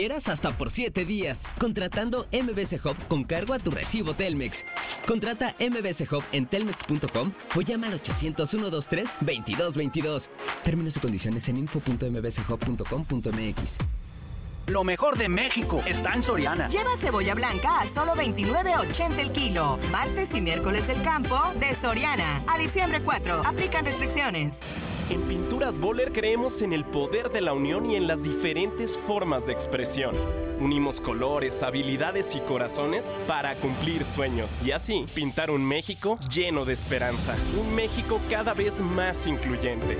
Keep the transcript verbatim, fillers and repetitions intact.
Eras hasta por siete días, contratando M B C Hub con cargo a tu recibo Telmex. Contrata M B C Hub en telmex punto com o llama al ochocientos, ciento veintitrés, veintidós veintidós. Términos y condiciones en info punto m b c hub punto com punto m x. Lo mejor de México está en Soriana. Lleva cebolla blanca a solo veintinueve ochenta el kilo. Martes y miércoles del campo de Soriana. A diciembre cuatro. Aplican restricciones. En Pinturas Boller creemos en el poder de la unión y en las diferentes formas de expresión. Unimos colores, habilidades y corazones para cumplir sueños y así pintar un México lleno de esperanza. Un México cada vez más incluyente.